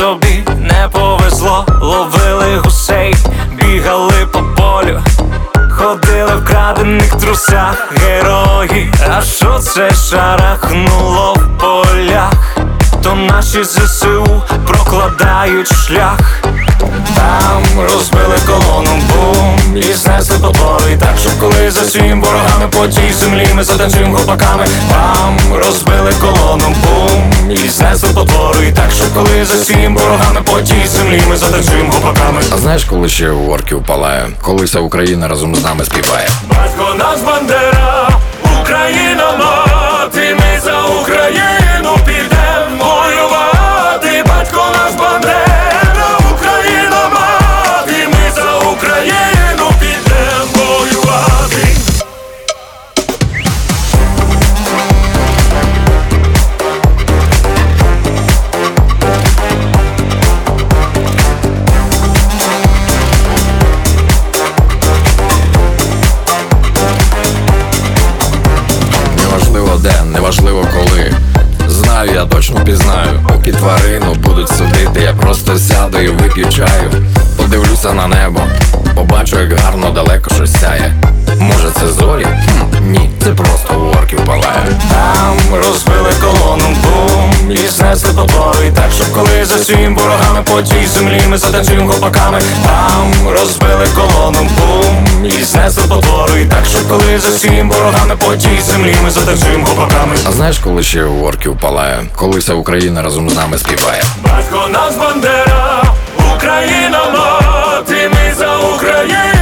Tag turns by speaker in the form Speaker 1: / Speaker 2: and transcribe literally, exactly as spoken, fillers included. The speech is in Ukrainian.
Speaker 1: тобі не повезло, ловили гусей, бігали по полю, ходили в крадених трусах герої. А що це шарахнуло в полях? То наші ЗСУ прокладають шлях. Там розбили колону, бум, і знесли потвори. Так, щоб коли за всім ворогами по тій землі ми затанцюємо гопаками. Там розбили колону, бум, і знесли потвори. Так, щоб коли за всім ворогами по тій землі ми затанцюємо гопаками.
Speaker 2: А знаєш, коли ще у орків палає, коли вся Україна разом з нами співає?
Speaker 1: Батько наш Бандера, Україна мати, ми за Україну підем воювати. Батько наш Бандера, Україна мати, ми за Україну підем воювати.
Speaker 2: Неважливо де, неважливо коли, знаю, я точно пізнаю. Поки тварину будуть судити, я просто сяду і вип'ю чаю. Подивлюся на небо, побачу, як гарно далеко щось сяє. Може це зорі? Хм, ні, це просто у орків палає.
Speaker 1: Там розбили колону, бум, і знесли потвори. Так, щоб коли за всім ворогами по тій землі ми затанцюємо гопаками. Там розбили колону, бум, і знесли потвори. Так, щоб коли за всім ворогами по тій землі ми затанцюємо гопаками.
Speaker 2: А знаєш, коли ще у орків палає, коли вся Україна разом з нами співає?
Speaker 1: Батько наш Бандера, Україна мати, ми за Україну.